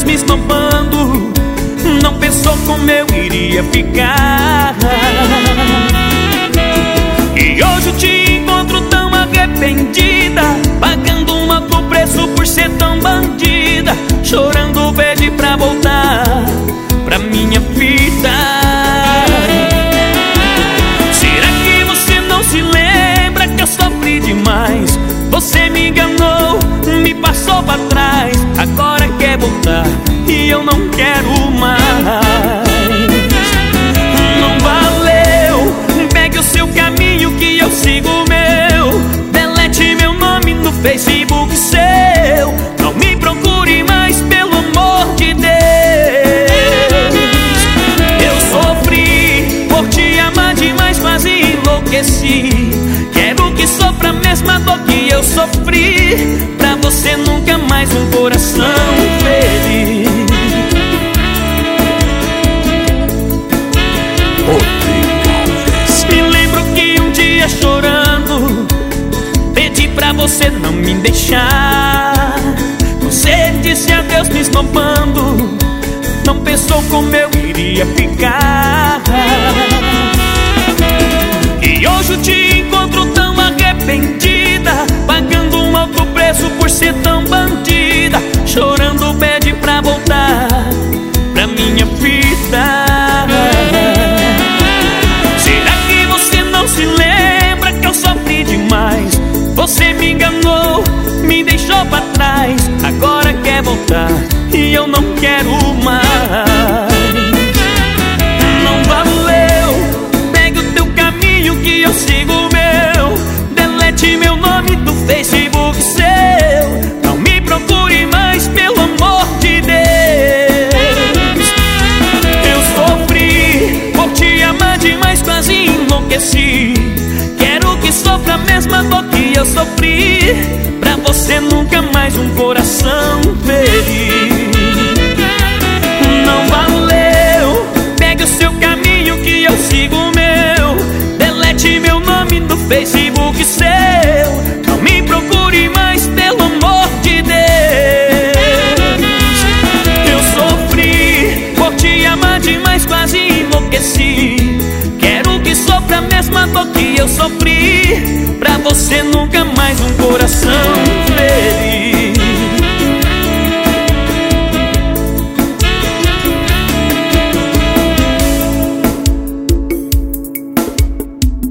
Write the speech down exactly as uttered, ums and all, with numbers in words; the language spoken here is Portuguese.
me esnobando, não pensou como eu iria ficar. E hoje eu te encontro tão arrependida, pagando um alto preço por ser tão bandida, chorando pede pra voltar pra minha vida. Será que você não se lembra que eu sofri demais? Você me enganou, me passou pra trás, agora quer voltar e eu não quero mais. Não valeu, pegue o seu caminho que eu sigo o meu. Delete meu nome no Facebook seu, não me procure mais, pelo amor de Deus. Eu sofri por te amar demais, quase enlouqueci. Quero que sofra a mesma dor que eu sofri, pra você nunca mais um coração feliz. Me lembro que um dia chorando pedi pra você não me deixar. Você disse adeus me esnobando, não pensou como eu iria ficar. E hoje eu te encontro tão arrependida, pagando um alto preço por ser tão bandida, chorando pede pra voltar pra minha vida. Será que você não se lembra que eu sofri demais? Você me enganou, me deixou pra trás, agora quer voltar e eu não quero mais. Não valeu, pegue o teu caminho que eu sigo o meu. Delete meu nome do Facebook seu, não me procure mais, pelo amor de Deus. Eu sofri por te amar demais, quase enlouqueci. Quero que sofra a mesma dor que eu sofri, pra você nunca mais um coração feliz. Não valeu, pegue o seu caminho que eu sigo o meu. Delete meu nome do Facebook seu,